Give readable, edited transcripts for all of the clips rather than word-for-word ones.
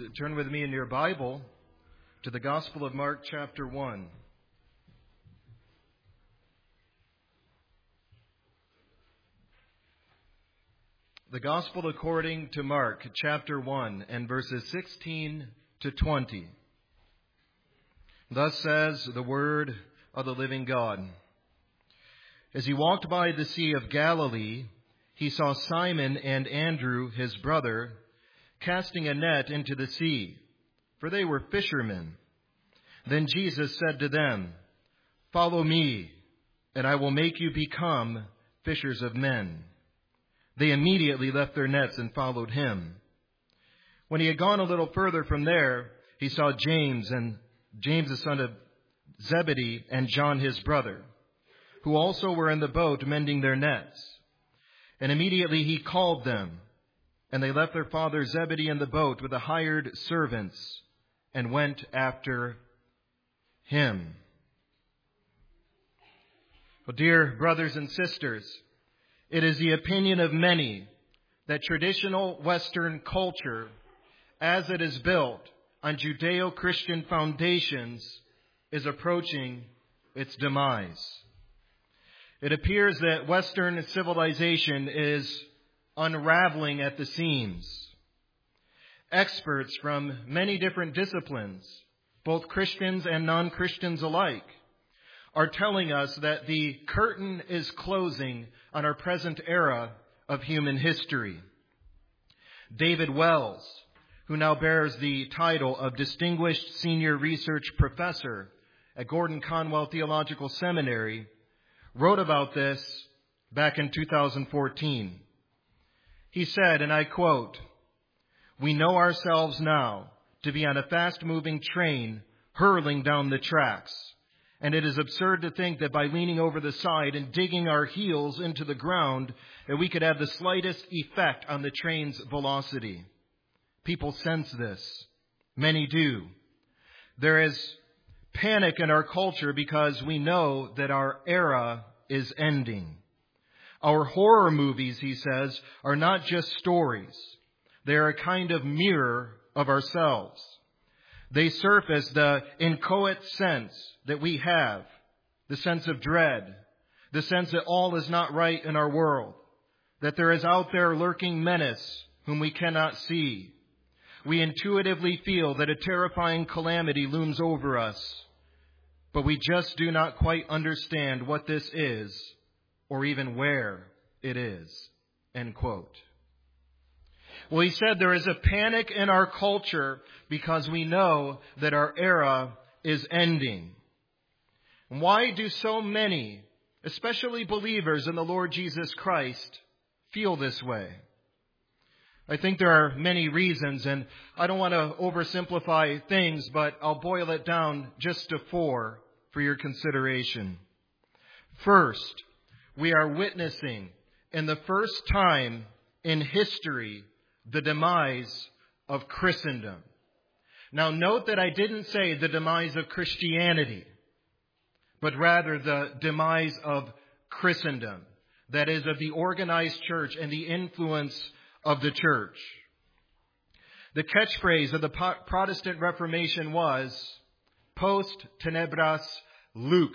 turn with me in your Bible to the Gospel of Mark chapter 1. The Gospel according to Mark chapter 1 and verses 16 to 20. Thus says the word of the living God. As he walked by the Sea of Galilee, he saw Simon and Andrew, his brother, casting a net into the sea, for they were fishermen. Then Jesus said to them, "Follow me, and I will make you become fishers of men." They immediately left their nets and followed him. When he had gone a little further from there, he saw James, the son of Zebedee, and John his brother, who also were in the boat mending their nets. And immediately he called them, and they left their father Zebedee in the boat with the hired servants and went after him. Well, dear brothers and sisters, it is the opinion of many that traditional Western culture, as it is built on Judeo-Christian foundations, is approaching its demise. It appears that Western civilization is unraveling at the seams. Experts from many different disciplines, both Christians and non-Christians alike, are telling us that the curtain is closing on our present era of human history. David Wells, who now bears the title of Distinguished Senior Research Professor at Gordon Conwell Theological Seminary, wrote about this back in 2014. He said, and I quote, "We know ourselves now to be on a fast-moving train hurling down the tracks. And it is absurd to think that by leaning over the side and digging our heels into the ground, that we could have the slightest effect on the train's velocity. People sense this. Many do. There is panic in our culture because we know that our era is ending. Our horror movies," he says, "are not just stories. They are a kind of mirror of ourselves. They surface the inchoate sense that we have, the sense of dread, the sense that all is not right in our world, that there is out there lurking menace whom we cannot see. We intuitively feel that a terrifying calamity looms over us, but we just do not quite understand what this is or even where it is." End quote. Well, he said there is a panic in our culture because we know that our era is ending. Why do so many, especially believers in the Lord Jesus Christ, feel this way? I think there are many reasons, and I don't want to oversimplify things, but I'll boil it down just to 4 for your consideration. First, we are witnessing, in the first time in history, the demise of Christendom. Now note that I didn't say the demise of Christianity, but rather the demise of Christendom. That is, of the organized church and the influence of the church. The catchphrase of the Protestant Reformation was, "Post tenebras lux,"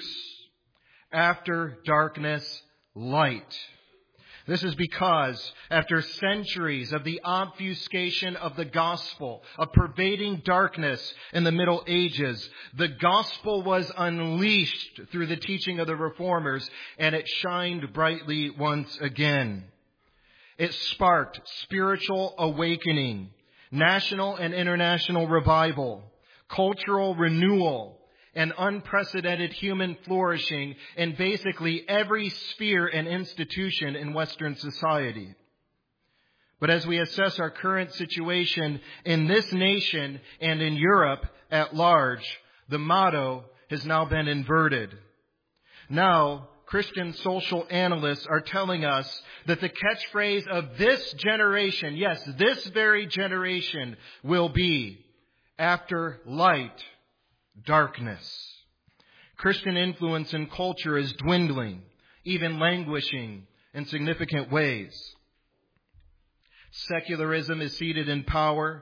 after darkness, light. This is because after centuries of the obfuscation of the gospel, of pervading darkness in the Middle Ages, the gospel was unleashed through the teaching of the Reformers, and it shined brightly once again. It sparked spiritual awakening, national and international revival, cultural renewal, and unprecedented human flourishing in basically every sphere and institution in Western society. But as we assess our current situation in this nation and in Europe at large, the motto has now been inverted. Now, Christian social analysts are telling us that the catchphrase of this generation, yes, this very generation, will be, "After light, darkness." Christian influence in culture is dwindling, even languishing in significant ways. Secularism is seated in power.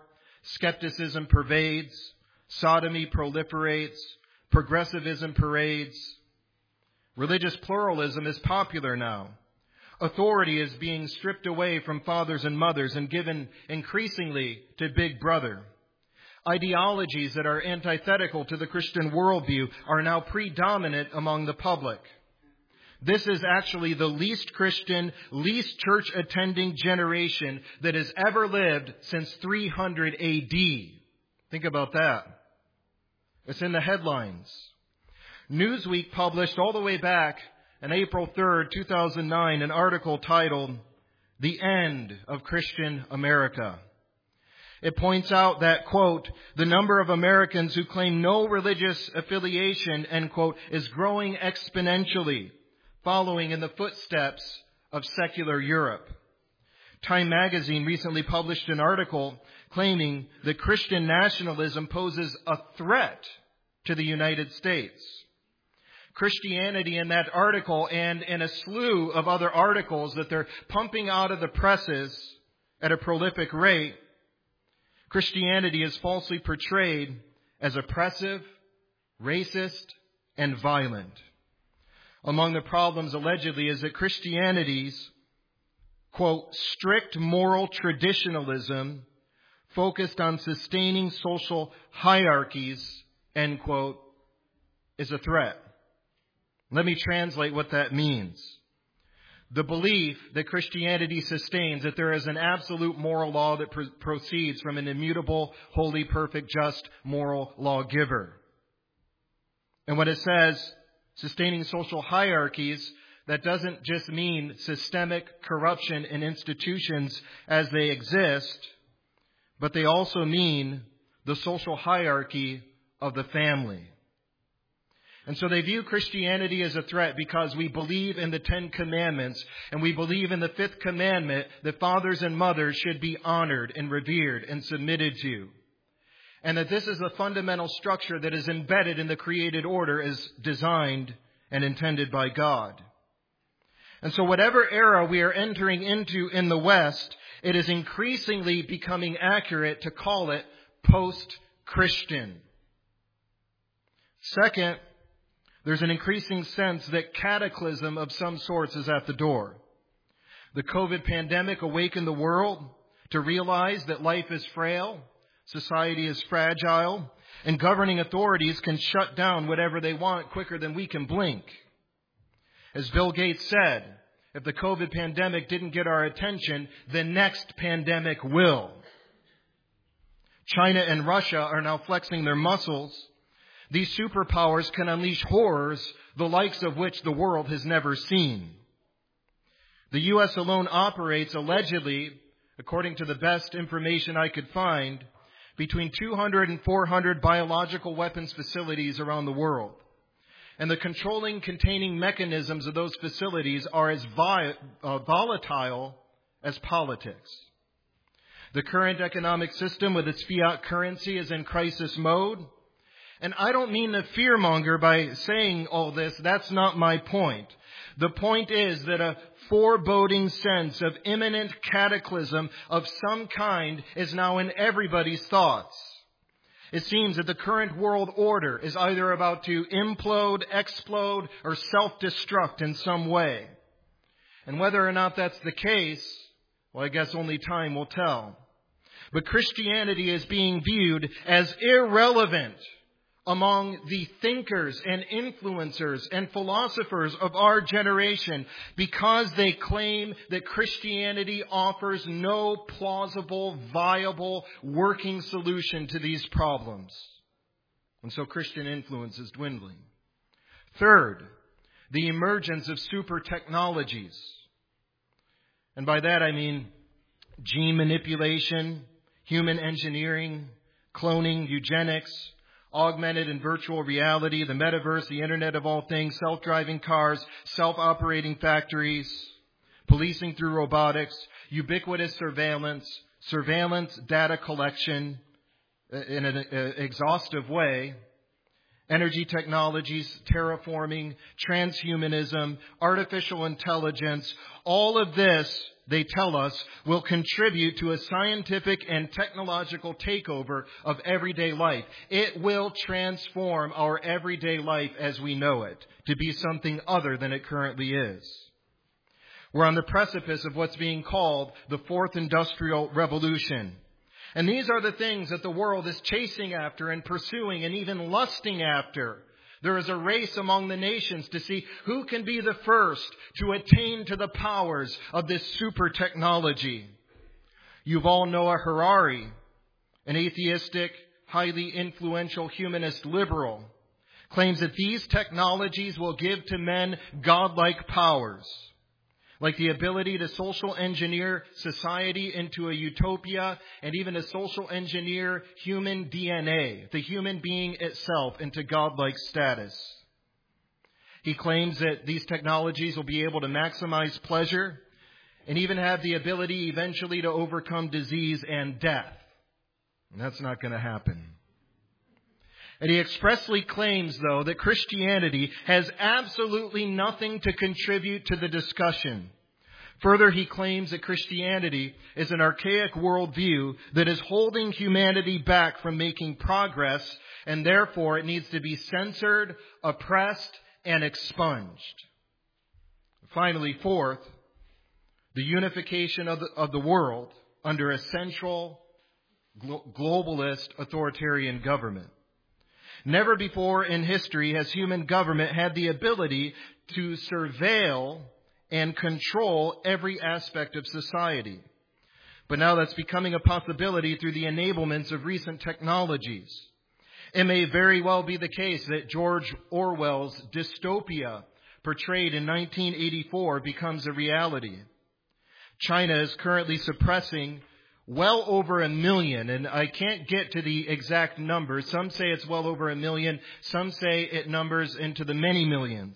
Skepticism pervades. Sodomy proliferates. Progressivism parades. Religious pluralism is popular now. Authority is being stripped away from fathers and mothers and given increasingly to Big Brother. Ideologies that are antithetical to the Christian worldview are now predominant among the public. This is actually the least Christian, least church-attending generation that has ever lived since 300 A.D. Think about that. It's in the headlines. Newsweek published all the way back on April 3rd, 2009, an article titled, "The End of Christian America." It points out that, quote, "the number of Americans who claim no religious affiliation," end quote, "is growing exponentially, following in the footsteps of secular Europe." Time magazine recently published an article claiming that Christian nationalism poses a threat to the United States. Christianity in that article and in a slew of other articles that they're pumping out of the presses at a prolific rate, Christianity is falsely portrayed as oppressive, racist, and violent. Among the problems allegedly is that Christianity's, quote, "strict moral traditionalism focused on sustaining social hierarchies," end quote, is a threat. Let me translate what that means. The belief that Christianity sustains that there is an absolute moral law that proceeds from an immutable, holy, perfect, just, moral lawgiver. And when it says sustaining social hierarchies, that doesn't just mean systemic corruption in institutions as they exist, but they also mean the social hierarchy of the family. And so they view Christianity as a threat because we believe in the 10 Commandments, and we believe in the 5th commandment that fathers and mothers should be honored and revered and submitted to. And that this is a fundamental structure that is embedded in the created order as designed and intended by God. And so whatever era we are entering into in the West, it is increasingly becoming accurate to call it post-Christian. Second, there's an increasing sense that cataclysm of some sorts is at the door. The COVID pandemic awakened the world to realize that life is frail, society is fragile, and governing authorities can shut down whatever they want quicker than we can blink. As Bill Gates said, if the COVID pandemic didn't get our attention, the next pandemic will. China and Russia are now flexing their muscles. These superpowers can unleash horrors, the likes of which the world has never seen. The U.S. alone operates, allegedly, according to the best information I could find, between 200 and 400 biological weapons facilities around the world. And the controlling, containing mechanisms of those facilities are as volatile as politics. The current economic system with its fiat currency is in crisis mode. And I don't mean to fearmonger by saying all this. That's not my point. The point is that a foreboding sense of imminent cataclysm of some kind is now in everybody's thoughts. It seems that the current world order is either about to implode, explode, or self-destruct in some way. And whether or not that's the case, well, I guess only time will tell. But Christianity is being viewed as irrelevant among the thinkers and influencers and philosophers of our generation because they claim that Christianity offers no plausible, viable, working solution to these problems. And so Christian influence is dwindling. Third, the emergence of super technologies. And by that I mean gene manipulation, human engineering, cloning, eugenics, augmented and virtual reality, the metaverse, the Internet of all things, self-driving cars, self-operating factories, policing through robotics, ubiquitous surveillance, data collection in an exhaustive way, energy technologies, terraforming, transhumanism, artificial intelligence, all of this, they tell us, will contribute to a scientific and technological takeover of everyday life. It will transform our everyday life as we know it to be something other than it currently is. We're on the precipice of what's being called the Fourth Industrial Revolution. And these are the things that the world is chasing after and pursuing and even lusting after. There is a race among the nations to see who can be the first to attain to the powers of this super technology. Yuval Noah Harari, an atheistic, highly influential humanist liberal, claims that these technologies will give to men godlike powers, like the ability to social engineer society into a utopia and even to social engineer human DNA, the human being itself, into godlike status. He claims that these technologies will be able to maximize pleasure and even have the ability eventually to overcome disease and death. And that's not going to happen. And he expressly claims, though, that Christianity has absolutely nothing to contribute to the discussion. Further, he claims that Christianity is an archaic worldview that is holding humanity back from making progress, and therefore it needs to be censored, oppressed, and expunged. Finally, fourth, the unification of the world under a central globalist authoritarian government. Never before in history has human government had the ability to surveil and control every aspect of society. But now that's becoming a possibility through the enablements of recent technologies. It may very well be the case that George Orwell's dystopia portrayed in 1984 becomes a reality. China is currently suppressing well over 1 million, and I can't get to the exact numbers. Some say it's well over 1 million. Some say it numbers into the many millions.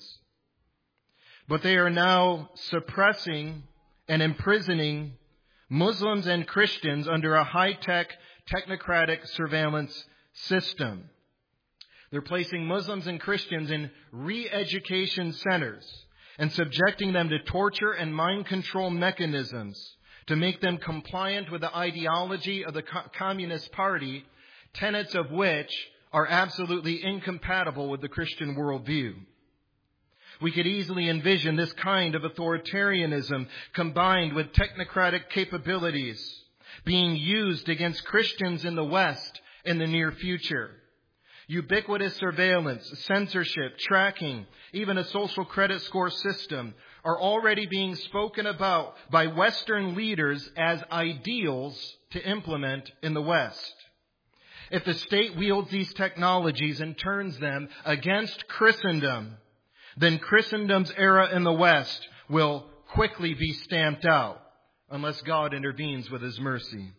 But they are now suppressing and imprisoning Muslims and Christians under a high-tech, technocratic surveillance system. They're placing Muslims and Christians in re-education centers and subjecting them to torture and mind control mechanisms to make them compliant with the ideology of the Communist Party, tenets of which are absolutely incompatible with the Christian worldview. We could easily envision this kind of authoritarianism combined with technocratic capabilities being used against Christians in the West in the near future. Ubiquitous surveillance, censorship, tracking, even a social credit score system are already being spoken about by Western leaders as ideals to implement in the West. If the state wields these technologies and turns them against Christendom, then Christendom's era in the West will quickly be stamped out unless God intervenes with His mercy.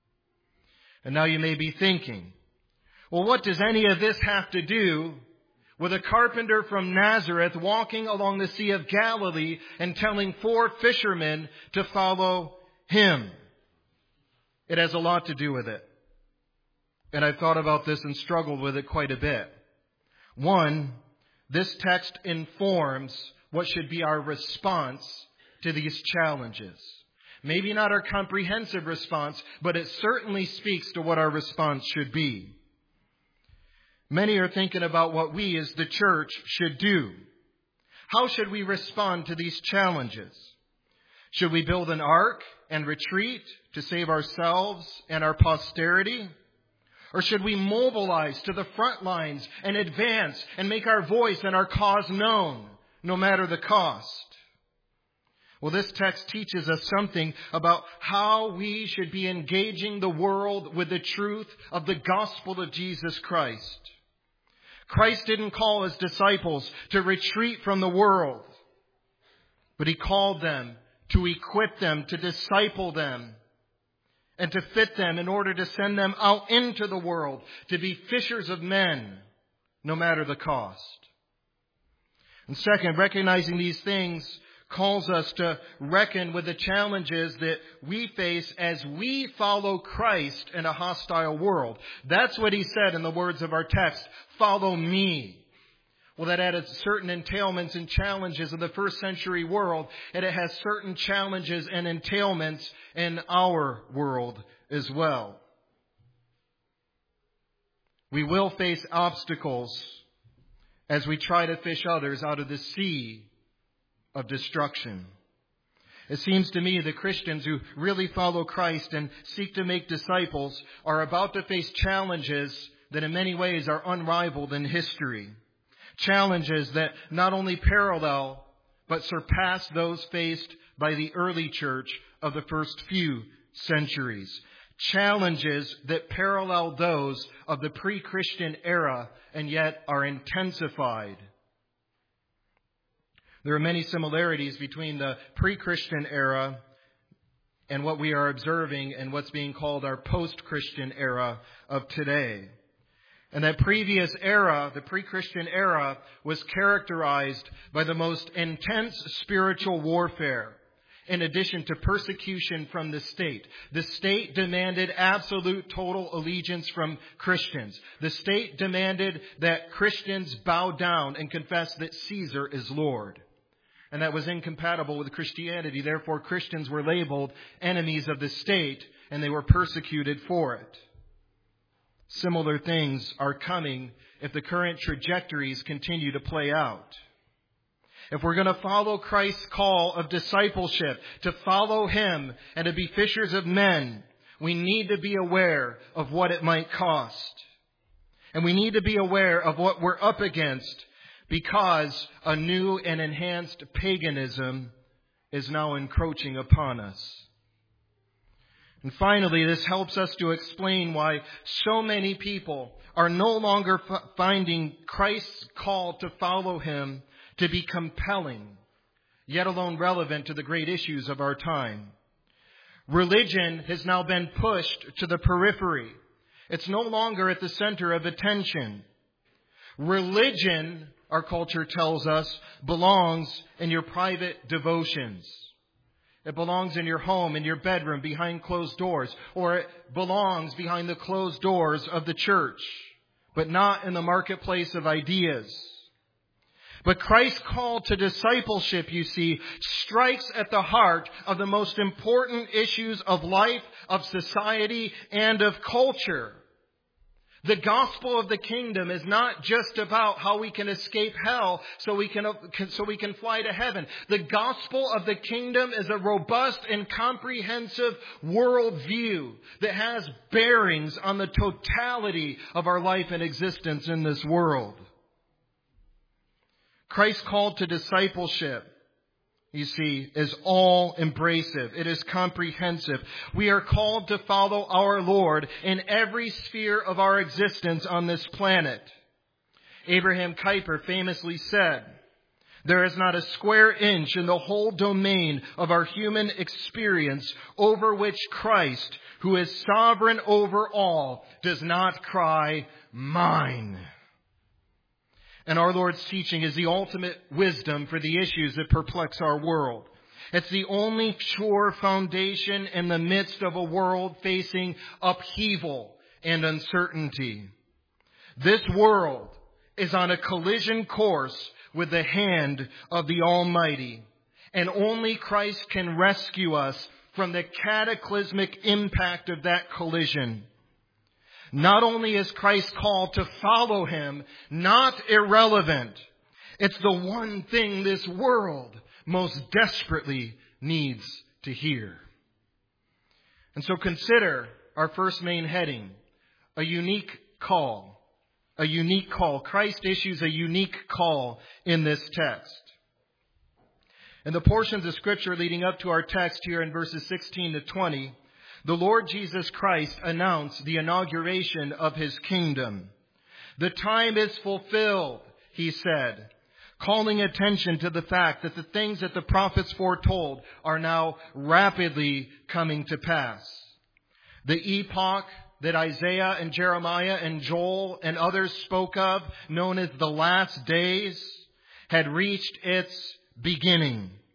And now you may be thinking, well, what does any of this have to do with a carpenter from Nazareth walking along the Sea of Galilee and telling 4 fishermen to follow him? It has a lot to do with it. And I've thought about this and struggled with it quite a bit. One, this text informs what should be our response to these challenges. Maybe not our comprehensive response, but it certainly speaks to what our response should be. Many are thinking about what we as the church should do. How should we respond to these challenges? Should we build an ark and retreat to save ourselves and our posterity? Or should we mobilize to the front lines and advance and make our voice and our cause known, no matter the cost? Well, this text teaches us something about how we should be engaging the world with the truth of the gospel of Jesus Christ. Christ didn't call His disciples to retreat from the world, but He called them to equip them, to disciple them, and to fit them in order to send them out into the world to be fishers of men, no matter the cost. And second, recognizing these things calls us to reckon with the challenges that we face as we follow Christ in a hostile world. That's what he said in the words of our text, follow me. Well, that added certain entailments and challenges of the first century world, and it has certain challenges and entailments in our world as well. We will face obstacles as we try to fish others out of the sea of destruction. It seems to me that Christians who really follow Christ and seek to make disciples are about to face challenges that in many ways are unrivaled in history. Challenges that not only parallel but surpass those faced by the early church of the first few centuries. Challenges that parallel those of the pre-Christian era and yet are intensified. There are many similarities between the pre-Christian era and what we are observing and what's being called our post-Christian era of today. And that previous era, the pre-Christian era, was characterized by the most intense spiritual warfare, in addition to persecution from the state. The state demanded absolute total allegiance from Christians. The state demanded that Christians bow down and confess that Caesar is Lord. And that was incompatible with Christianity. Therefore, Christians were labeled enemies of the state, and they were persecuted for it. Similar things are coming if the current trajectories continue to play out. If we're going to follow Christ's call of discipleship, to follow Him and to be fishers of men, we need to be aware of what it might cost. And we need to be aware of what we're up against, because a new and enhanced paganism is now encroaching upon us. And finally, this helps us to explain why so many people are no longer finding Christ's call to follow Him to be compelling, yet alone relevant to the great issues of our time. Religion has now been pushed to the periphery. It's no longer at the center of attention. Religion, our culture tells us, belongs in your private devotions. It belongs in your home, in your bedroom, behind closed doors, or it belongs behind the closed doors of the church, but not in the marketplace of ideas. But Christ's call to discipleship, you see, strikes at the heart of the most important issues of life, of society, and of culture. The gospel of the kingdom is not just about how we can escape hell so we can fly to heaven. The gospel of the kingdom is a robust and comprehensive worldview that has bearings on the totality of our life and existence in this world. Christ's call to discipleship, you see, is all-embracive. It is comprehensive. We are called to follow our Lord in every sphere of our existence on this planet. Abraham Kuyper famously said, "There is not a square inch in the whole domain of our human experience over which Christ, who is sovereign over all, does not cry, 'Mine.'" And our Lord's teaching is the ultimate wisdom for the issues that perplex our world. It's the only sure foundation in the midst of a world facing upheaval and uncertainty. This world is on a collision course with the hand of the Almighty, and only Christ can rescue us from the cataclysmic impact of that collision. Not only is Christ's call to follow Him not irrelevant, it's the one thing this world most desperately needs to hear. And so consider our first main heading, a unique call. A unique call. Christ issues a unique call in this text. In the portions of Scripture leading up to our text here in verses 16 to 20, the Lord Jesus Christ announced the inauguration of His kingdom. "The time is fulfilled," He said, calling attention to the fact that the things that the prophets foretold are now rapidly coming to pass. The epoch that Isaiah and Jeremiah and Joel and others spoke of, known as the last days, had reached its beginning.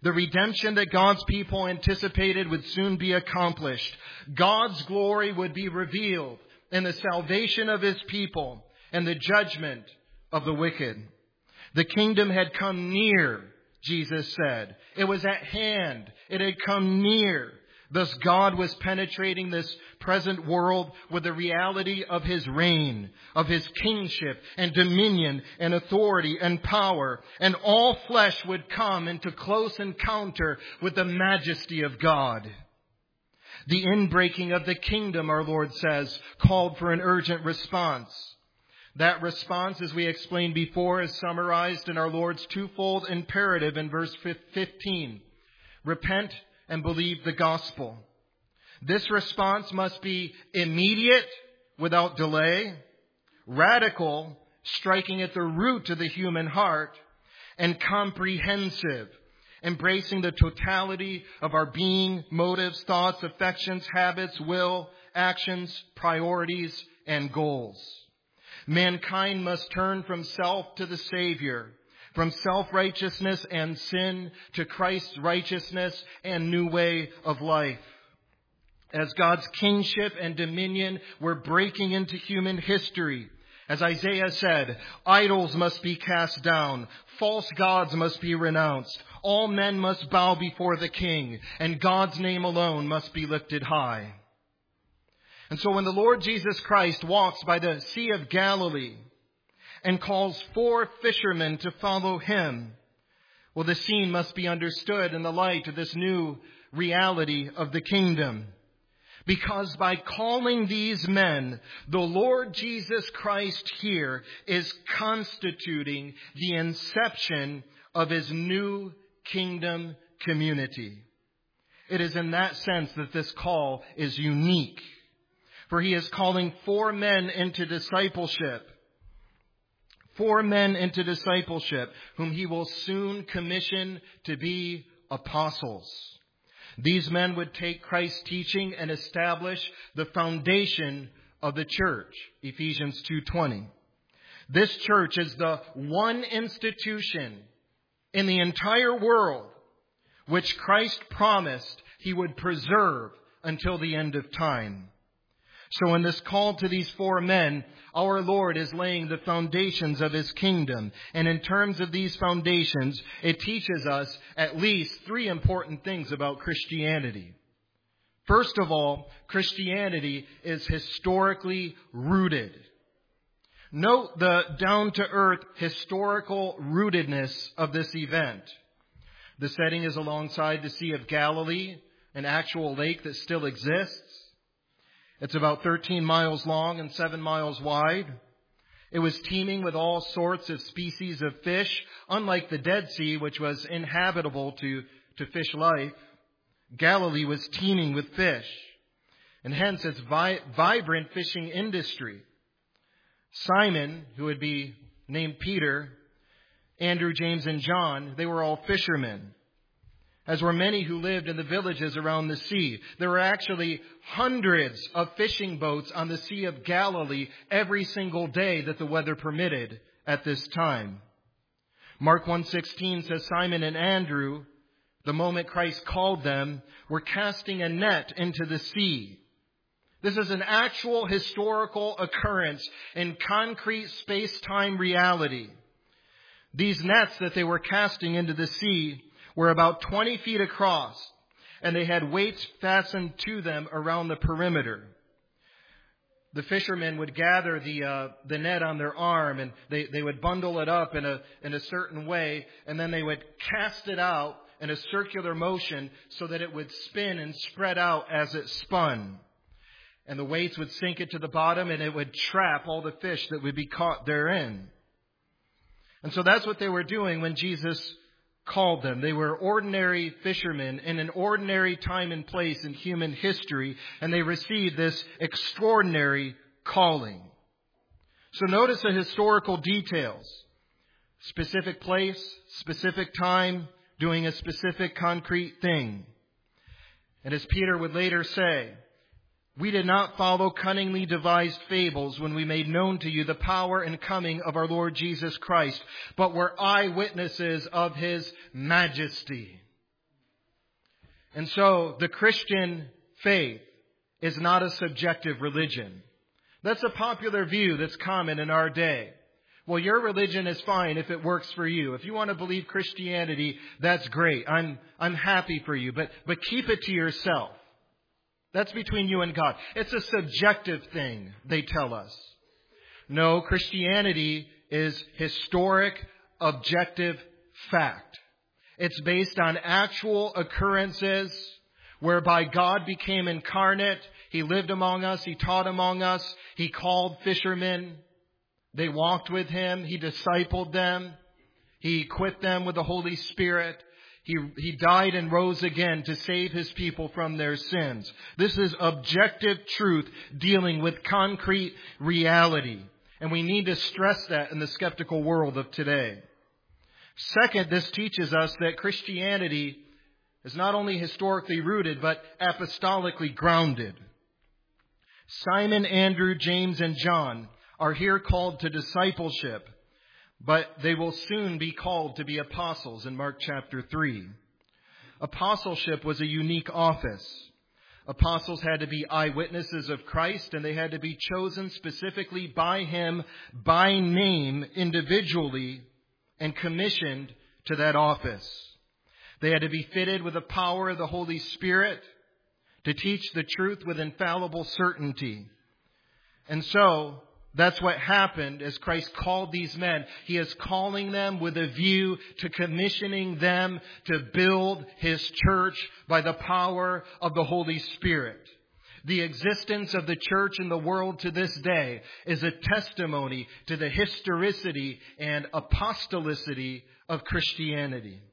The redemption that God's people anticipated would soon be accomplished. God's glory would be revealed in the salvation of His people and the judgment of the wicked. The kingdom had come near, Jesus said. It was at hand. It had come near. Thus God was penetrating this present world with the reality of His reign, of His kingship and dominion and authority and power. And all flesh would come into close encounter with the majesty of God. The inbreaking of the kingdom, our Lord says, called for an urgent response. That response, as we explained before, is summarized in our Lord's twofold imperative in verse 15. Repent and believe the gospel. This response must be immediate, without delay, radical, striking at the root of the human heart, and comprehensive, embracing the totality of our being, motives, thoughts, affections, habits, will, actions, priorities, and goals. Mankind must turn from self to the Savior, from self-righteousness and sin to Christ's righteousness and new way of life. As God's kingship and dominion were breaking into human history, as Isaiah said, idols must be cast down, false gods must be renounced, all men must bow before the King, and God's name alone must be lifted high. And so when the Lord Jesus Christ walks by the Sea of Galilee and calls 4 fishermen to follow Him, well, the scene must be understood in the light of this new reality of the kingdom. Because by calling these men, the Lord Jesus Christ here is constituting the inception of His new kingdom community. It is in that sense that this call is unique. For He is calling 4 men into discipleship. 4 men into discipleship, whom He will soon commission to be apostles. These men would take Christ's teaching and establish the foundation of the church, Ephesians 2:20. This church is the one institution in the entire world which Christ promised He would preserve until the end of time. So in this call to these 4 men, our Lord is laying the foundations of His kingdom. And in terms of these foundations, it teaches us at least 3 important things about Christianity. First of all, Christianity is historically rooted. Note the down-to-earth historical rootedness of this event. The setting is alongside the Sea of Galilee, an actual lake that still exists. It's about 13 miles long and 7 miles wide. It was teeming with all sorts of species of fish, unlike the Dead Sea, which was inhabitable to fish life. Galilee was teeming with fish, and hence its vibrant fishing industry. Simon, who would be named Peter, Andrew, James, and John, they were all fishermen, as were many who lived in the villages around the sea. There were actually hundreds of fishing boats on the Sea of Galilee every single day that the weather permitted at this time. Mark 1:16 says Simon and Andrew, the moment Christ called them, were casting a net into the sea. This is an actual historical occurrence in concrete space-time reality. These nets that they were casting into the sea were about 20 feet across, and they had weights fastened to them around the perimeter. The fishermen would gather the net on their arm, and they would bundle it up in a certain way, and then they would cast it out in a circular motion so that it would spin and spread out as it spun. And the weights would sink it to the bottom, and it would trap all the fish that would be caught therein. And so that's what they were doing when Jesus called them. They were ordinary fishermen in an ordinary time and place in human history, and they received this extraordinary calling. So notice the historical details. Specific place, specific time, doing a specific concrete thing. And as Peter would later say, we did not follow cunningly devised fables when we made known to you the power and coming of our Lord Jesus Christ, but were eyewitnesses of His majesty. And so the Christian faith is not a subjective religion. That's a popular view that's common in our day. Well, your religion is fine if it works for you. If you want to believe Christianity, that's great. I'm happy for you, but keep it to yourself. That's between you and God. It's a subjective thing, they tell us. No, Christianity is historic, objective fact. It's based on actual occurrences whereby God became incarnate. He lived among us. He taught among us. He called fishermen. They walked with Him. He discipled them. He equipped them with the Holy Spirit. He died and rose again to save His people from their sins. This is objective truth dealing with concrete reality. And we need to stress that in the skeptical world of today. Second, this teaches us that Christianity is not only historically rooted, but apostolically grounded. Simon, Andrew, James, and John are here called to discipleship, but they will soon be called to be apostles in Mark chapter 3. Apostleship was a unique office. Apostles had to be eyewitnesses of Christ, and they had to be chosen specifically by Him, by name, individually, and commissioned to that office. They had to be fitted with the power of the Holy Spirit to teach the truth with infallible certainty. And so, that's what happened as Christ called these men. He is calling them with a view to commissioning them to build His church by the power of the Holy Spirit. The existence of the church in the world to this day is a testimony to the historicity and apostolicity of Christianity.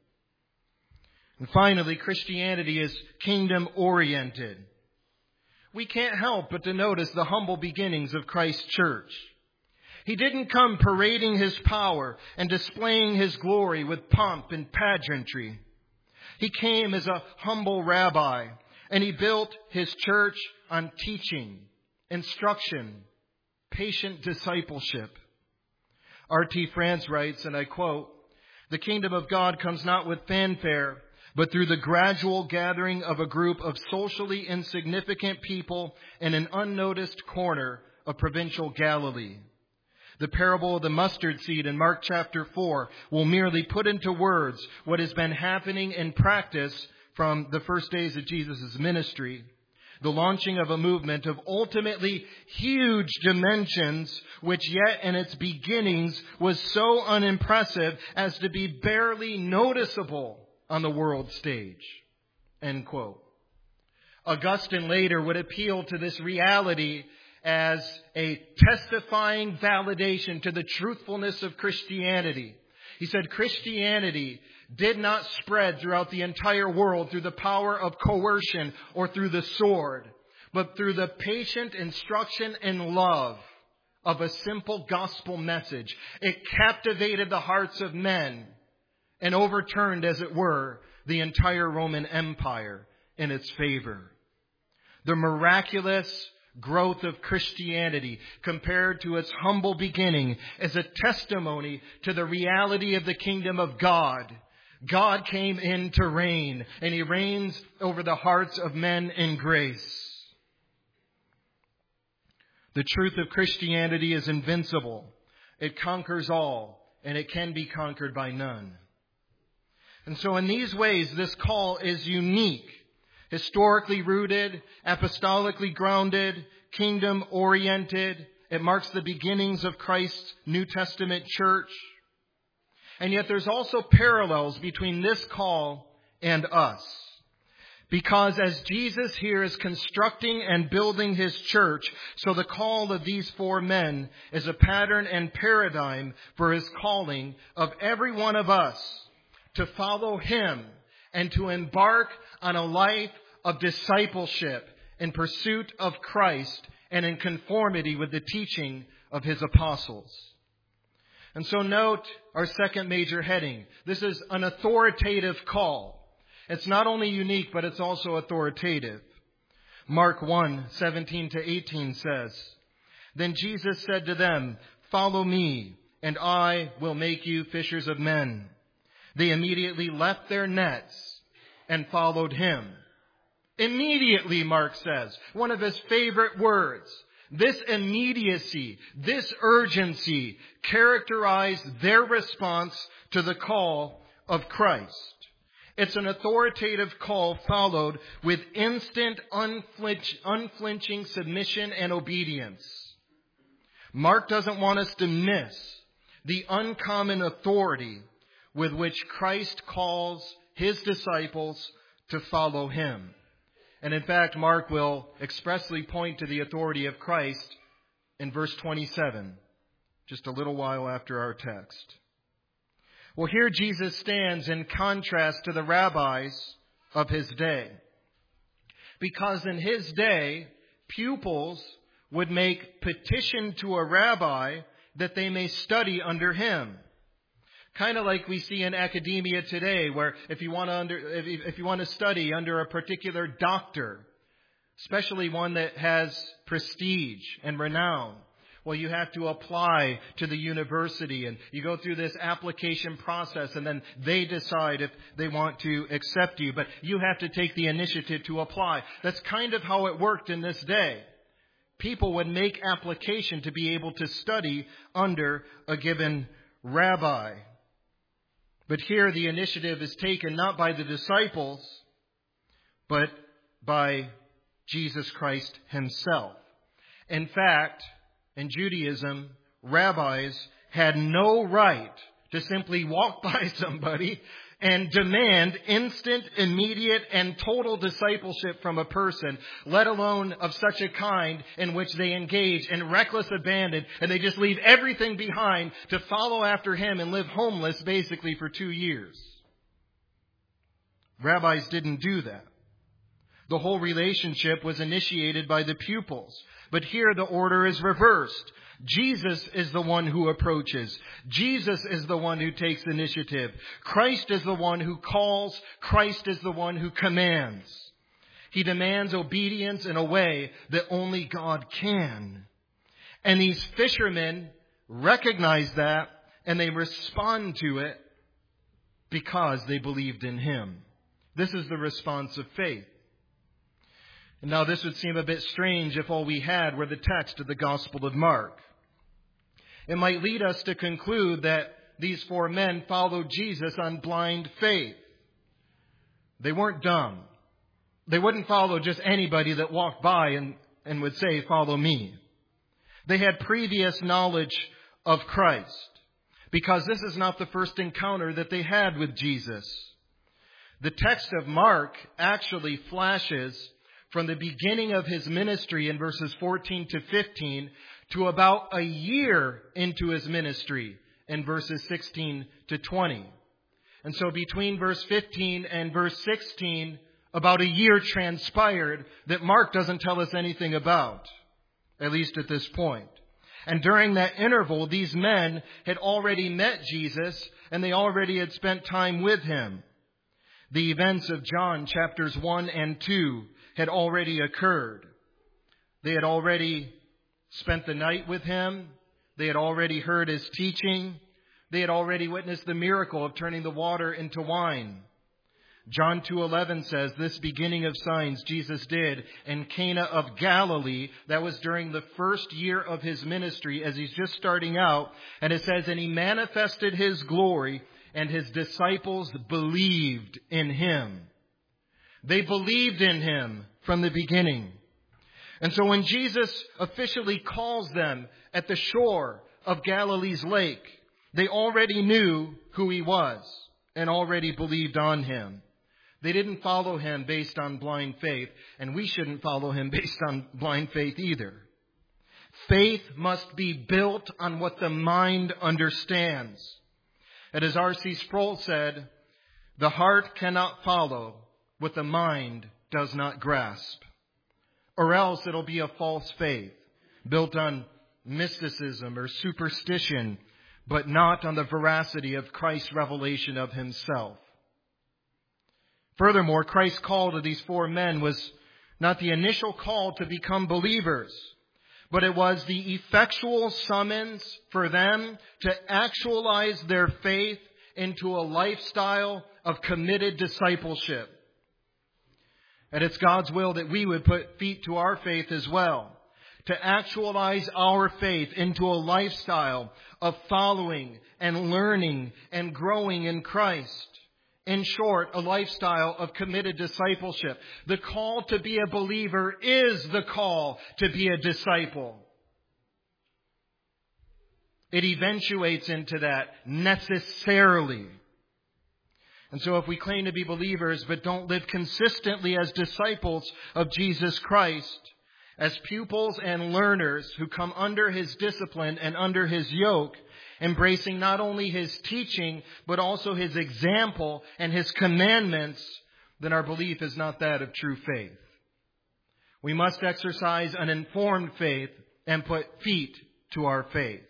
And finally, Christianity is kingdom-oriented. We can't help but to notice the humble beginnings of Christ's church. He didn't come parading His power and displaying His glory with pomp and pageantry. He came as a humble rabbi, and He built His church on teaching, instruction, patient discipleship. R.T. France writes, and I quote, "The kingdom of God comes not with fanfare, but through the gradual gathering of a group of socially insignificant people in an unnoticed corner of provincial Galilee." The parable of the mustard seed in Mark chapter 4 will merely put into words what has been happening in practice from the first days of Jesus' ministry. The launching of a movement of ultimately huge dimensions, which yet in its beginnings was so unimpressive as to be barely noticeable on the world stage. End quote. Augustine later would appeal to this reality as a testifying validation to the truthfulness of Christianity. He said Christianity did not spread throughout the entire world through the power of coercion or through the sword, but through the patient instruction and love of a simple gospel message. It captivated the hearts of men and overturned, as it were, the entire Roman Empire in its favor. The miraculous growth of Christianity compared to its humble beginning is a testimony to the reality of the kingdom of God. God came in to reign, and He reigns over the hearts of men in grace. The truth of Christianity is invincible. It conquers all, and it can be conquered by none. And so in these ways, this call is unique, historically rooted, apostolically grounded, kingdom-oriented. It marks the beginnings of Christ's New Testament church. And yet there's also parallels between this call and us. Because as Jesus here is constructing and building His church, so the call of these four men is a pattern and paradigm for His calling of every one of us to follow Him and to embark on a life of discipleship in pursuit of Christ and in conformity with the teaching of His apostles. And so note our second major heading. This is an authoritative call. It's not only unique, but it's also authoritative. Mark 1:17-18 says, "Then Jesus said to them, 'Follow me, and I will make you fishers of men.' They immediately left their nets and followed Him. Immediately, Mark says, one of his favorite words. This immediacy, this urgency characterized their response to the call of Christ. It's an authoritative call followed with instant, unflinching submission and obedience. Mark doesn't want us to miss the uncommon authority with which Christ calls his disciples to follow him. And in fact, Mark will expressly point to the authority of Christ in verse 27, just a little while after our text. Well, here Jesus stands in contrast to the rabbis of his day. Because in his day, pupils would make petition to a rabbi that they may study under him. Kind of like we see in academia today, where if you want to study under a particular doctor, especially one that has prestige and renown, well, you have to apply to the university, and you go through this application process, and then they decide if they want to accept you. But you have to take the initiative to apply. That's kind of how it worked in this day. People would make application to be able to study under a given rabbi. But here the initiative is taken not by the disciples, but by Jesus Christ himself. In fact, in Judaism, rabbis had no right to simply walk by somebody and demand instant, immediate, and total discipleship from a person, let alone of such a kind in which they engage in reckless abandon and they just leave everything behind to follow after him and live homeless basically for 2 years. Rabbis didn't do that. The whole relationship was initiated by the pupils. But here the order is reversed. Jesus is the one who approaches. Jesus is the one who takes initiative. Christ is the one who calls. Christ is the one who commands. He demands obedience in a way that only God can. And these fishermen recognize that and they respond to it because they believed in him. This is the response of faith. And now this would seem a bit strange if all we had were the text of the Gospel of Mark. It might lead us to conclude that these 4 men followed Jesus on blind faith. They weren't dumb. They wouldn't follow just anybody that walked by and would say, "Follow me." They had previous knowledge of Christ, because this is not the first encounter that they had with Jesus. The text of Mark actually flashes from the beginning of his ministry in verses 14 to 15 to about a year into his ministry in verses 16 to 20. And so between verse 15 and verse 16, about a year transpired that Mark doesn't tell us anything about, at least at this point. And during that interval, these men had already met Jesus and they already had spent time with him. The events of John chapters 1 and 2 had already occurred. They had already spent the night with him. They had already heard his teaching. They had already witnessed the miracle of turning the water into wine. John 2:11 says, "This beginning of signs Jesus did in Cana of Galilee." That was during the first year of his ministry as he's just starting out. And it says, "And he manifested his glory, and his disciples believed in him." They believed in him from the beginning. And so when Jesus officially calls them at the shore of Galilee's lake, they already knew who he was and already believed on him. They didn't follow him based on blind faith, and we shouldn't follow him based on blind faith either. Faith must be built on what the mind understands. And as R.C. Sproul said, the heart cannot follow what the mind does not grasp. Or else it'll be a false faith, built on mysticism or superstition, but not on the veracity of Christ's revelation of himself. Furthermore, Christ's call to these 4 men was not the initial call to become believers, but it was the effectual summons for them to actualize their faith into a lifestyle of committed discipleship. And it's God's will that we would put feet to our faith as well, to actualize our faith into a lifestyle of following and learning and growing in Christ. In short, a lifestyle of committed discipleship. The call to be a believer is the call to be a disciple. It eventuates into that necessarily. And so if we claim to be believers but don't live consistently as disciples of Jesus Christ, as pupils and learners who come under His discipline and under His yoke, embracing not only His teaching but also His example and His commandments, then our belief is not that of true faith. We must exercise an informed faith and put feet to our faith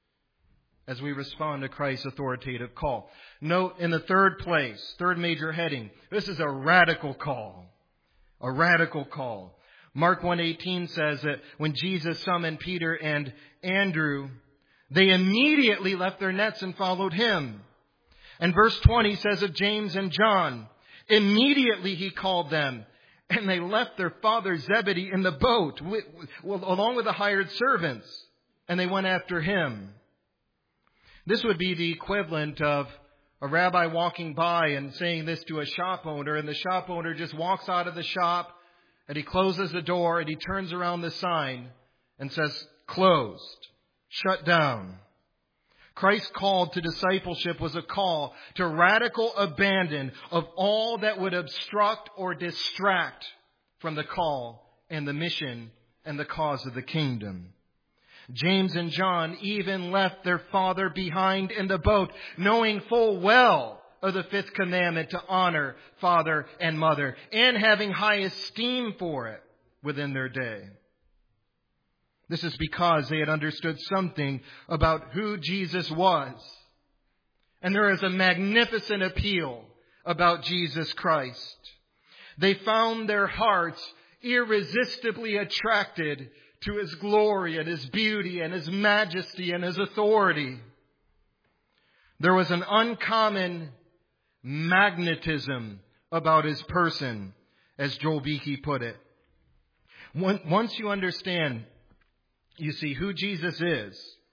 as we respond to Christ's authoritative call. Note in the third place, third major heading, this is a radical call. A radical call. Mark 1:18 says that when Jesus summoned Peter and Andrew, they immediately left their nets and followed Him. And verse 20 says of James and John, immediately He called them, and they left their father Zebedee in the boat, along with the hired servants, and they went after Him. This would be the equivalent of a rabbi walking by and saying this to a shop owner, and the shop owner just walks out of the shop, and he closes the door, and he turns around the sign and says, closed, shut down. Christ's call to discipleship was a call to radical abandon of all that would obstruct or distract from the call and the mission and the cause of the kingdom. James and John even left their father behind in the boat, knowing full well of the fifth commandment to honor father and mother, and having high esteem for it within their day. This is because they had understood something about who Jesus was. And there is a magnificent appeal about Jesus Christ. They found their hearts irresistibly attracted to His glory and His beauty and His majesty and His authority. There was an uncommon magnetism about His person, as Joel Beakey put it. Once you understand, you see, who Jesus is,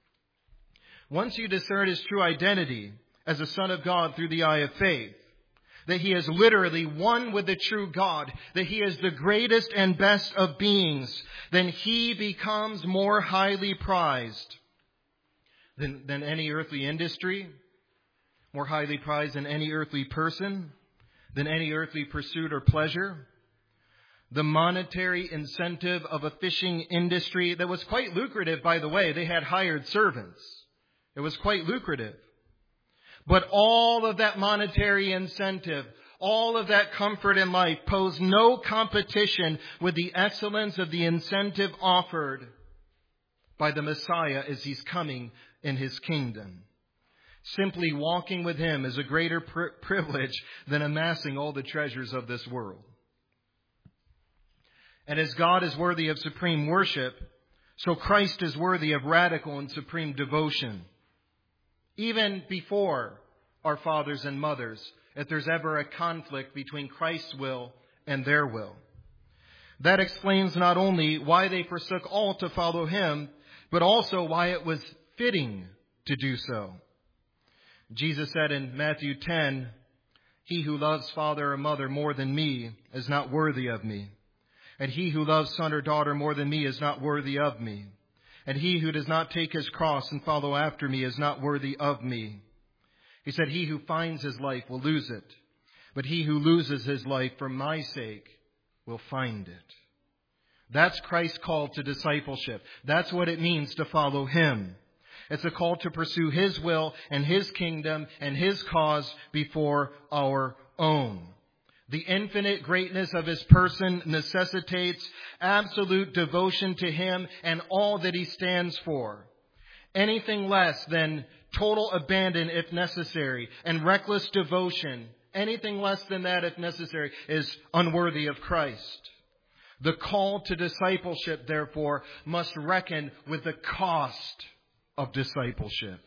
once you discern His true identity as a Son of God through the eye of faith, that He is literally one with the true God, that He is the greatest and best of beings, then He becomes more highly prized than any earthly industry, more highly prized than any earthly person, than any earthly pursuit or pleasure. The monetary incentive of a fishing industry that was quite lucrative, by the way. They had hired servants. It was quite lucrative. But all of that monetary incentive, all of that comfort in life posed no competition with the excellence of the incentive offered by the Messiah as He's coming in His kingdom. Simply walking with Him is a greater privilege than amassing all the treasures of this world. And as God is worthy of supreme worship, so Christ is worthy of radical and supreme devotion. Even before our fathers and mothers, if there's ever a conflict between Christ's will and their will. That explains not only why they forsook all to follow Him, but also why it was fitting to do so. Jesus said in Matthew 10, "He who loves father or mother more than me is not worthy of me. And he who loves son or daughter more than me is not worthy of me. And he who does not take his cross and follow after me is not worthy of me." He said, "He who finds his life will lose it. But he who loses his life for my sake will find it." That's Christ's call to discipleship. That's what it means to follow Him. It's a call to pursue His will and His kingdom and His cause before our own. The infinite greatness of His person necessitates absolute devotion to Him and all that He stands for. Anything less than total abandon if necessary and reckless devotion, anything less than that if necessary, is unworthy of Christ. The call to discipleship, therefore, must reckon with the cost of discipleship.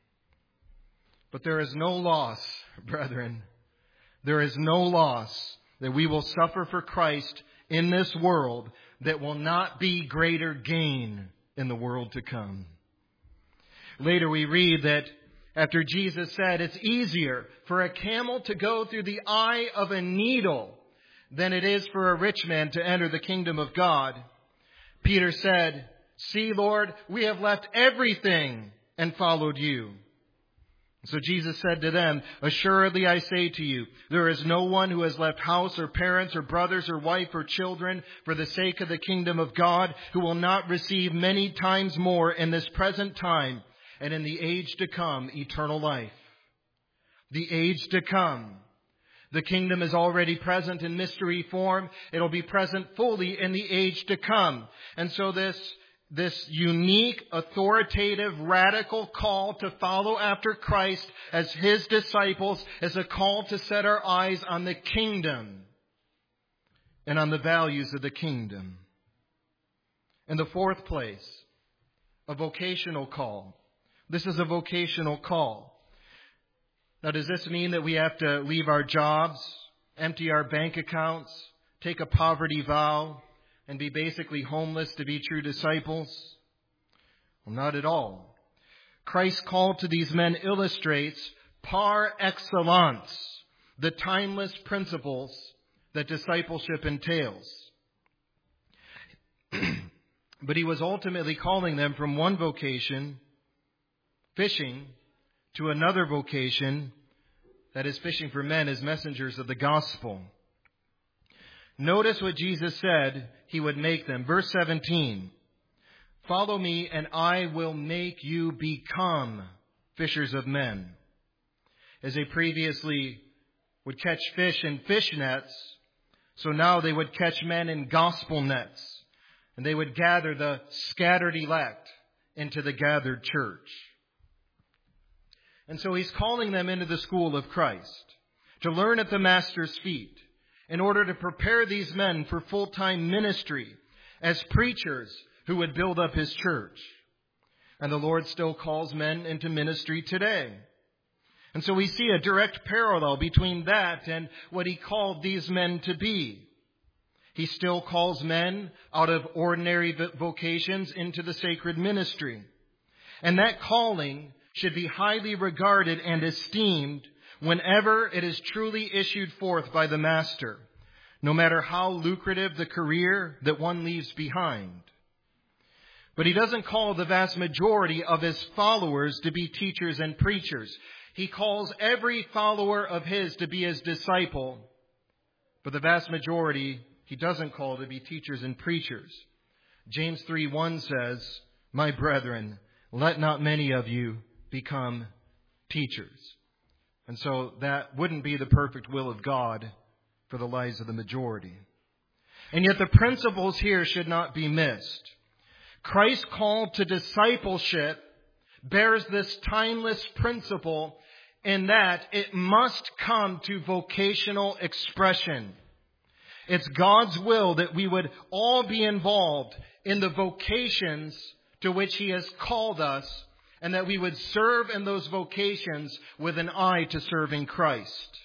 But there is no loss, brethren. There is no loss that we will suffer for Christ in this world that will not be greater gain in the world to come. Later we read that after Jesus said it's easier for a camel to go through the eye of a needle than it is for a rich man to enter the kingdom of God, Peter said, "See, Lord, we have left everything and followed you." So Jesus said to them, "Assuredly I say to you, there is no one who has left house or parents or brothers or wife or children for the sake of the kingdom of God who will not receive many times more in this present time and in the age to come eternal life." The age to come. The kingdom is already present in mystery form. It'll be present fully in the age to come. And so this unique, authoritative, radical call to follow after Christ as His disciples is a call to set our eyes on the kingdom and on the values of the kingdom. In the fourth place, a vocational call. This is a vocational call. Now, does this mean that we have to leave our jobs, empty our bank accounts, take a poverty vow, and be basically homeless to be true disciples? Well, not at all. Christ's call to these men illustrates par excellence the timeless principles that discipleship entails. But He was ultimately calling them from one vocation, fishing, to another vocation, that is fishing for men as messengers of the gospel. Notice what Jesus said He would make them. Verse 17, "Follow me and I will make you become fishers of men." As they previously would catch fish in fish nets, so now they would catch men in gospel nets, and they would gather the scattered elect into the gathered church. And so He's calling them into the school of Christ to learn at the Master's feet in order to prepare these men for full-time ministry as preachers who would build up His church. And the Lord still calls men into ministry today. And so we see a direct parallel between that and what He called these men to be. He still calls men out of ordinary vocations into the sacred ministry. And that calling should be highly regarded and esteemed whenever it is truly issued forth by the Master, no matter how lucrative the career that one leaves behind. But He doesn't call the vast majority of His followers to be teachers and preachers. He calls every follower of His to be His disciple, but the vast majority He doesn't call to be teachers and preachers. James 3:1 says, "My brethren, let not many of you become teachers." And so that wouldn't be the perfect will of God for the lives of the majority. And yet the principles here should not be missed. Christ's call to discipleship bears this timeless principle in that it must come to vocational expression. It's God's will that we would all be involved in the vocations to which He has called us, and that we would serve in those vocations with an eye to serving Christ.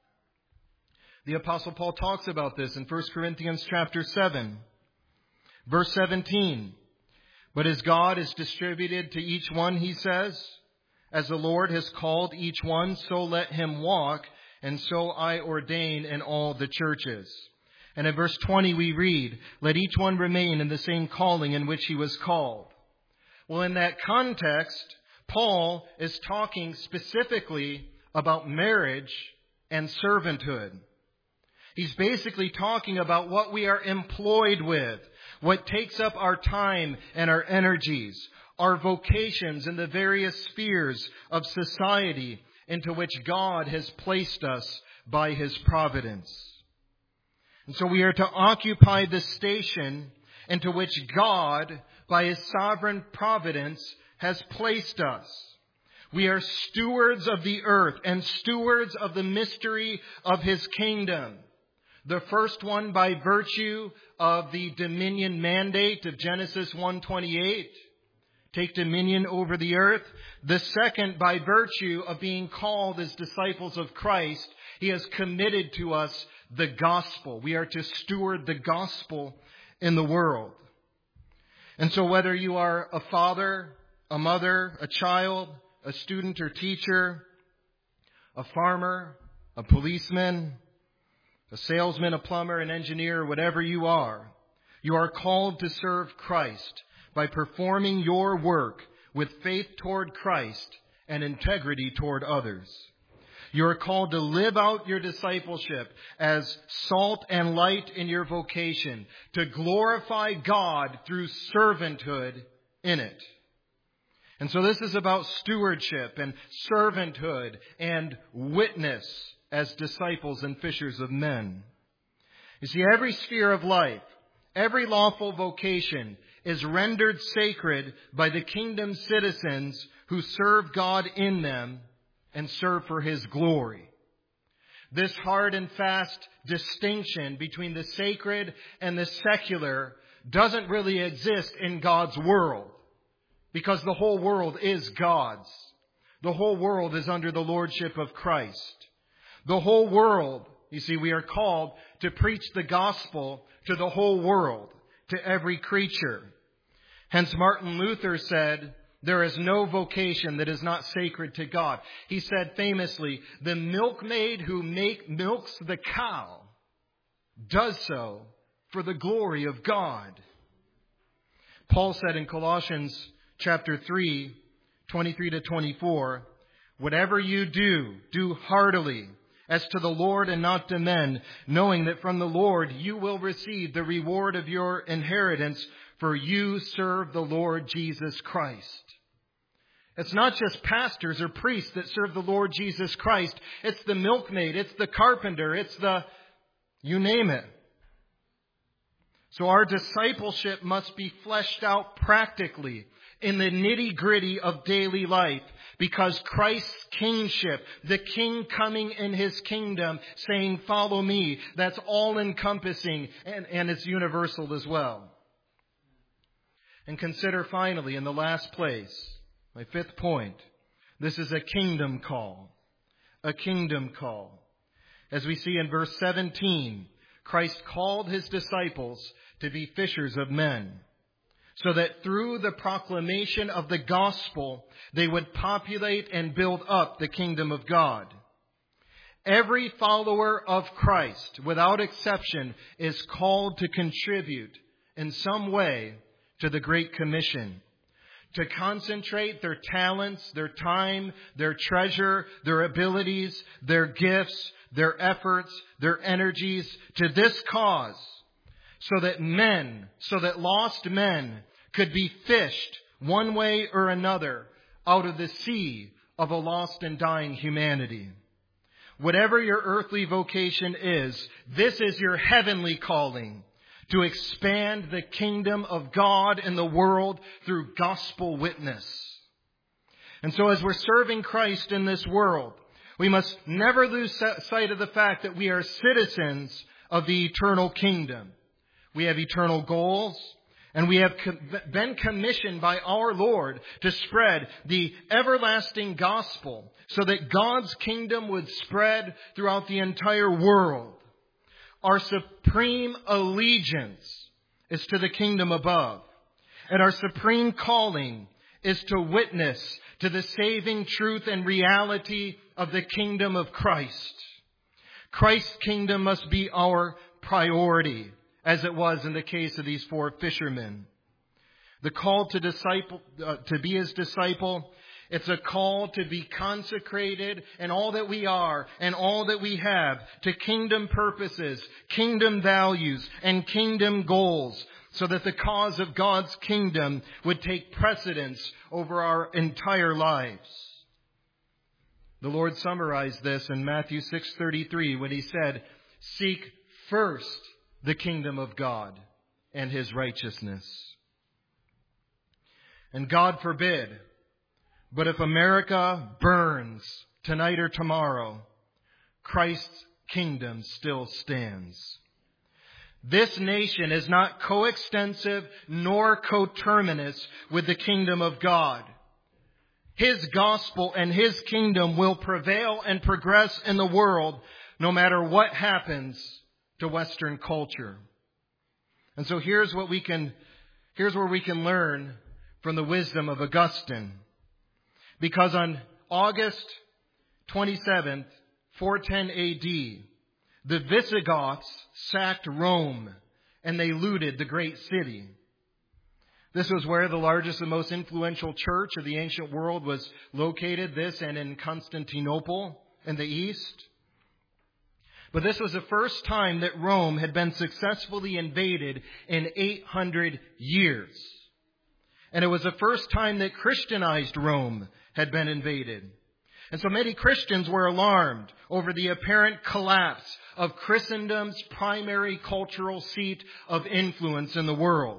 The Apostle Paul talks about this in 1 Corinthians chapter 7, verse 17. "But as God is distributed to each one," he says, "as the Lord has called each one, so let him walk, and so I ordain in all the churches." And in verse 20 we read, "Let each one remain in the same calling in which he was called." Well, in that context, Paul is talking specifically about marriage and servanthood. He's basically talking about what we are employed with, what takes up our time and our energies, our vocations in the various spheres of society into which God has placed us by His providence. And so we are to occupy the station into which God, by His sovereign providence, has placed us. We are stewards of the earth and stewards of the mystery of His kingdom. The first one by virtue of the dominion mandate of Genesis 1:28, take dominion over the earth. The second by virtue of being called as disciples of Christ. He has committed to us the gospel. We are to steward the gospel in the world. And so whether you are a father, a mother, a child, a student or teacher, a farmer, a policeman, a salesman, a plumber, an engineer, whatever you are called to serve Christ by performing your work with faith toward Christ and integrity toward others. You are called to live out your discipleship as salt and light in your vocation, to glorify God through servanthood in it. And so this is about stewardship and servanthood and witness as disciples and fishers of men. You see, every sphere of life, every lawful vocation is rendered sacred by the kingdom citizens who serve God in them and serve for His glory. This hard and fast distinction between the sacred and the secular doesn't really exist in God's world, because the whole world is God's. The whole world is under the lordship of Christ. The whole world, you see, we are called to preach the gospel to the whole world, to every creature. Hence Martin Luther said, there is no vocation that is not sacred to God. He said famously, the milkmaid who milks the cow does so for the glory of God. Paul said in Colossians chapter 3, 23 to 24, whatever you do heartily, as to the Lord and not to men, knowing that from the Lord you will receive the reward of your inheritance, for you serve the Lord Jesus Christ. It's not just pastors or priests that serve the Lord Jesus Christ. It's the milkmaid, it's the carpenter, it's you name it. So our discipleship must be fleshed out practically in the nitty-gritty of daily life, because Christ's kingship, the king coming in His kingdom, saying, follow me, that's all-encompassing and it's universal as well. And consider finally, in the last place, my fifth point, this is a kingdom call. A kingdom call. As we see in verse 17, Christ called His disciples to be fishers of men, so that through the proclamation of the gospel, they would populate and build up the kingdom of God. Every follower of Christ, without exception, is called to contribute in some way to the Great Commission, to concentrate their talents, their time, their treasure, their abilities, their gifts, their efforts, their energies to this cause, so that lost men could be fished one way or another out of the sea of a lost and dying humanity. Whatever your earthly vocation is, this is your heavenly calling, to expand the kingdom of God in the world through gospel witness. And so as we're serving Christ in this world, we must never lose sight of the fact that we are citizens of the eternal kingdom. We have eternal goals, and we have been commissioned by our Lord to spread the everlasting gospel so that God's kingdom would spread throughout the entire world. Our supreme allegiance is to the kingdom above, and our supreme calling is to witness to the saving truth and reality of the kingdom of Christ. Christ's kingdom must be our priority, as it was in the case of these four fishermen. The call to be His disciple, it's a call to be consecrated in all that we are and all that we have to kingdom purposes, kingdom values, and kingdom goals, so that the cause of God's kingdom would take precedence over our entire lives. The Lord summarized this in Matthew 6:33 when He said, "Seek first the kingdom of God and His righteousness." And God forbid, but if America burns tonight or tomorrow, Christ's kingdom still stands. This nation is not coextensive nor coterminous with the kingdom of God. His gospel and His kingdom will prevail and progress in the world no matter what happens to Western culture. And so here's where we can learn from the wisdom of Augustine. Because on August 27th, 410 AD, the Visigoths sacked Rome and they looted the great city. This was where the largest and most influential church of the ancient world was located, this and in Constantinople in the east. But this was the first time that Rome had been successfully invaded in 800 years. And it was the first time that Christianized Rome had been invaded. And so many Christians were alarmed over the apparent collapse of Christendom's primary cultural seat of influence in the world.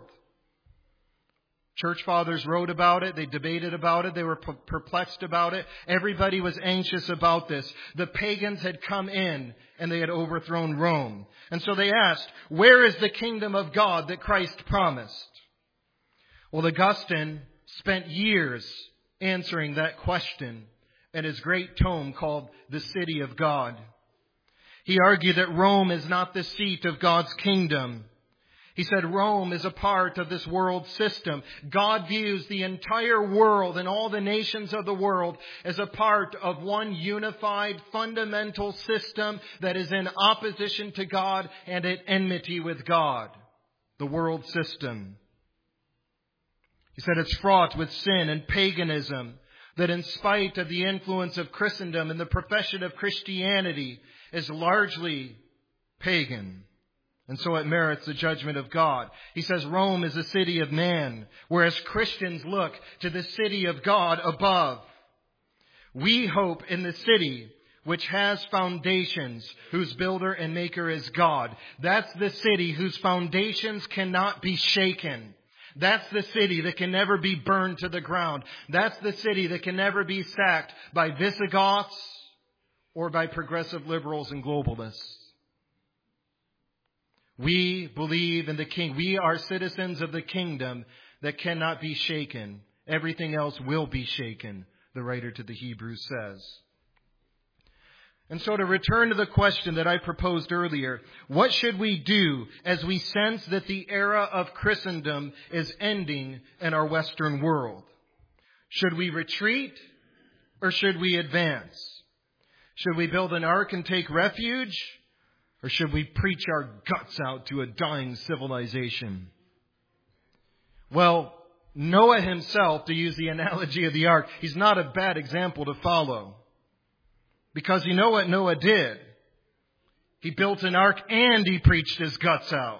Church fathers wrote about it. They debated about it. They were perplexed about it. Everybody was anxious about this. The pagans had come in and they had overthrown Rome. And so they asked, where is the kingdom of God that Christ promised? Well, Augustine spent years answering that question in his great tome called The City of God. He argued that Rome is not the seat of God's kingdom. He said Rome is a part of this world system. God views the entire world and all the nations of the world as a part of one unified fundamental system that is in opposition to God and at enmity with God. The world system. He said it's fraught with sin and paganism, that in spite of the influence of Christendom and the profession of Christianity is largely pagan. And so it merits the judgment of God. He says Rome is a city of man, whereas Christians look to the city of God above. We hope in the city which has foundations, whose builder and maker is God. That's the city whose foundations cannot be shaken. That's the city that can never be burned to the ground. That's the city that can never be sacked by Visigoths or by progressive liberals and globalists. We believe in the King. We are citizens of the kingdom that cannot be shaken. Everything else will be shaken, the writer to the Hebrews says. And so to return to the question that I proposed earlier, what should we do as we sense that the era of Christendom is ending in our Western world? Should we retreat or should we advance? Should we build an ark and take refuge? Or should we preach our guts out to a dying civilization? Well, Noah himself, to use the analogy of the ark, he's not a bad example to follow. Because you know what Noah did? He built an ark and he preached his guts out.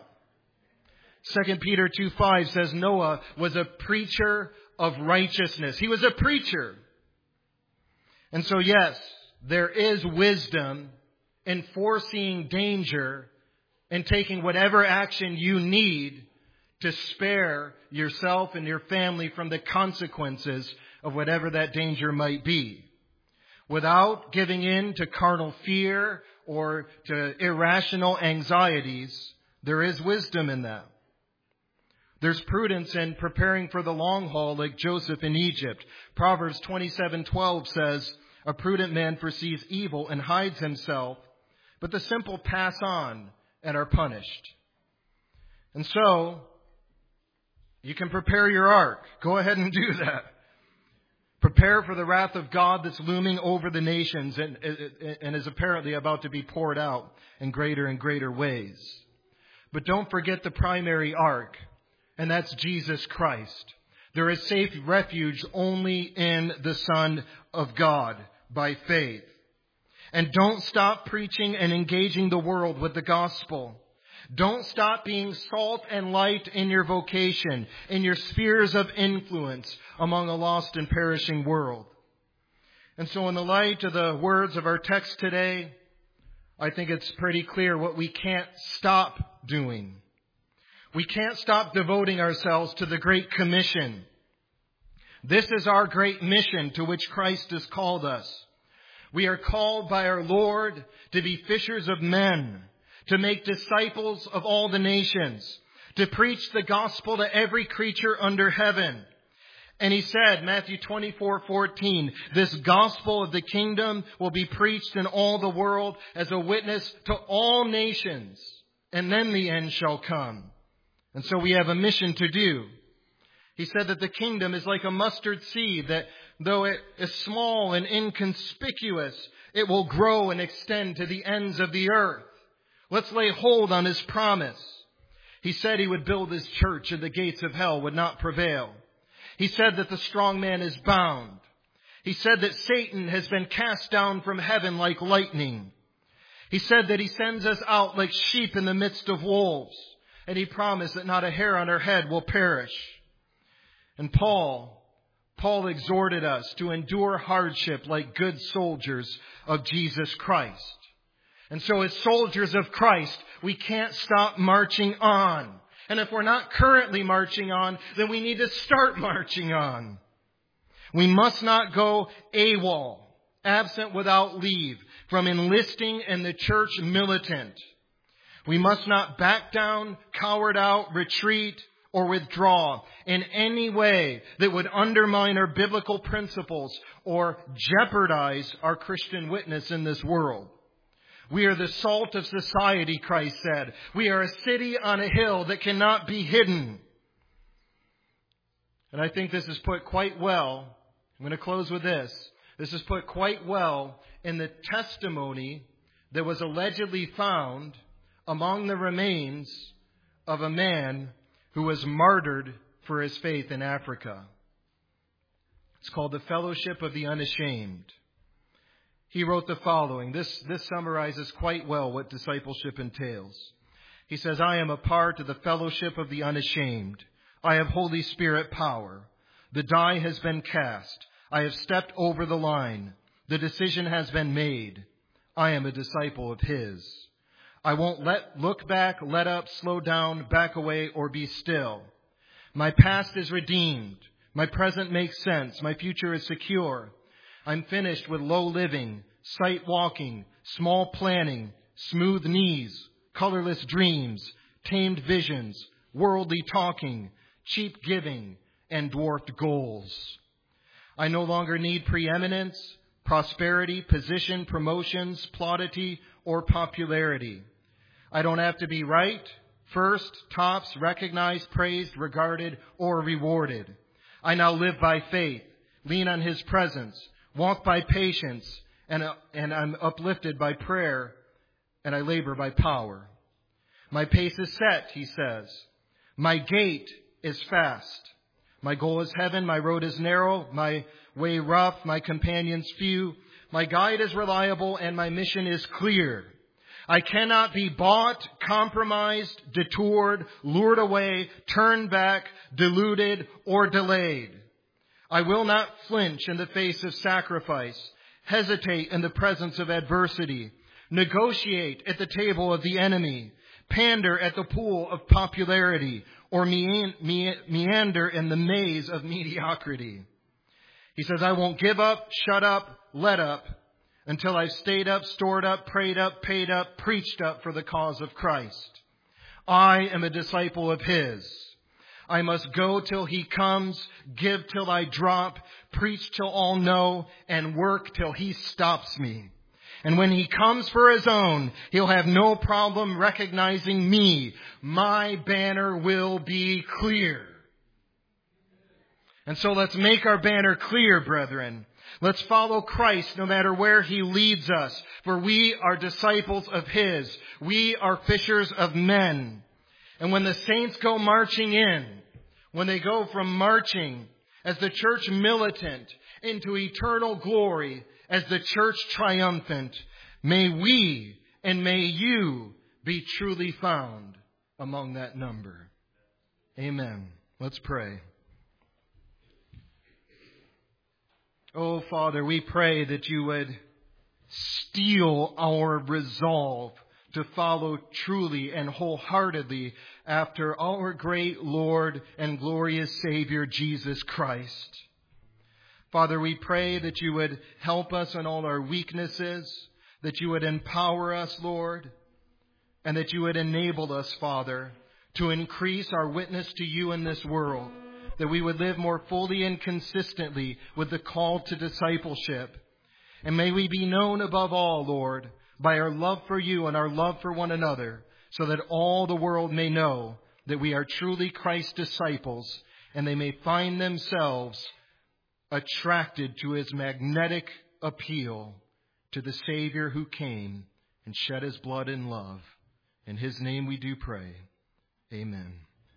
2 Peter 2:5 says Noah was a preacher of righteousness. He was a preacher. And so yes, there is wisdom in foreseeing danger and taking whatever action you need to spare yourself and your family from the consequences of whatever that danger might be. Without giving in to carnal fear or to irrational anxieties, there is wisdom in that. There's prudence in preparing for the long haul like Joseph in Egypt. Proverbs 27:12 says, a prudent man foresees evil and hides himself, but the simple pass on and are punished. And so, you can prepare your ark. Go ahead and do that. Prepare for the wrath of God that's looming over the nations and is apparently about to be poured out in greater and greater ways. But don't forget the primary ark, and that's Jesus Christ. There is safe refuge only in the Son of God by faith. And don't stop preaching and engaging the world with the gospel. Don't stop being salt and light in your vocation, in your spheres of influence among a lost and perishing world. And so in the light of the words of our text today, I think it's pretty clear what we can't stop doing. We can't stop devoting ourselves to the Great Commission. This is our great mission to which Christ has called us. We are called by our Lord to be fishers of men, to make disciples of all the nations, to preach the gospel to every creature under heaven, And he said, Matthew 24:14, this gospel of the kingdom will be preached in all the world as a witness to all nations, and then the end shall come. And so we have a mission to do. He said that the kingdom is like a mustard seed, that though it is small and inconspicuous, it will grow and extend to the ends of the earth. Let's lay hold on his promise. He said he would build his church and the gates of hell would not prevail. He said that the strong man is bound. He said that Satan has been cast down from heaven like lightning. He said that he sends us out like sheep in the midst of wolves. And he promised that not a hair on our head will perish. And Paul exhorted us to endure hardship like good soldiers of Jesus Christ. And so as soldiers of Christ, we can't stop marching on. And if we're not currently marching on, then we need to start marching on. We must not go AWOL, absent without leave, from enlisting in the church militant. We must not back down, coward out, retreat, or withdraw in any way that would undermine our biblical principles or jeopardize our Christian witness in this world. We are the salt of society, Christ said. We are a city on a hill that cannot be hidden. And I think this is put quite well. I'm going to close with this. This is put quite well in the testimony that was allegedly found among the remains of a man who was martyred for his faith in Africa. It's called the Fellowship of the Unashamed. He wrote the following. This summarizes quite well what discipleship entails. He says, I am a part of the Fellowship of the Unashamed. I have Holy Spirit power. The die has been cast. I have stepped over the line. The decision has been made. I am a disciple of His. I won't look back, let up, slow down, back away, or be still. My past is redeemed. My present makes sense. My future is secure. I'm finished with low living, sight walking, small planning, smooth knees, colorless dreams, tamed visions, worldly talking, cheap giving, and dwarfed goals. I no longer need preeminence, prosperity, position, promotions, plaudity, or popularity. I don't have to be right, first, tops, recognized, praised, regarded, or rewarded. I now live by faith, lean on His presence, walk by patience, and I'm uplifted by prayer, and I labor by power. My pace is set, he says. My gait is fast. My goal is heaven, my road is narrow, my way rough, my companions few. My guide is reliable, and my mission is clear. I cannot be bought, compromised, detoured, lured away, turned back, deluded, or delayed. I will not flinch in the face of sacrifice, hesitate in the presence of adversity, negotiate at the table of the enemy, pander at the pool of popularity, or meander in the maze of mediocrity. He says, I won't give up, shut up, let up, until I've stayed up, stored up, prayed up, paid up, preached up for the cause of Christ. I am a disciple of His. I must go till He comes, give till I drop, preach till all know, and work till He stops me. And when He comes for His own, He'll have no problem recognizing me. My banner will be clear. And so let's make our banner clear, brethren. Let's follow Christ no matter where He leads us, for we are disciples of His. We are fishers of men. And when the saints go marching in, when they go from marching as the church militant into eternal glory as the church triumphant, may we and may you be truly found among that number. Amen. Let's pray. Oh, Father, we pray that you would steel our resolve to follow truly and wholeheartedly after our great Lord and glorious Savior, Jesus Christ. Father, we pray that you would help us in all our weaknesses, that you would empower us, Lord, and that you would enable us, Father, to increase our witness to you in this world that we would live more fully and consistently with the call to discipleship. And may we be known above all, Lord, by our love for you and our love for one another, so that all the world may know that we are truly Christ's disciples, and they may find themselves attracted to his magnetic appeal to the Savior who came and shed his blood in love. In his name we do pray. Amen.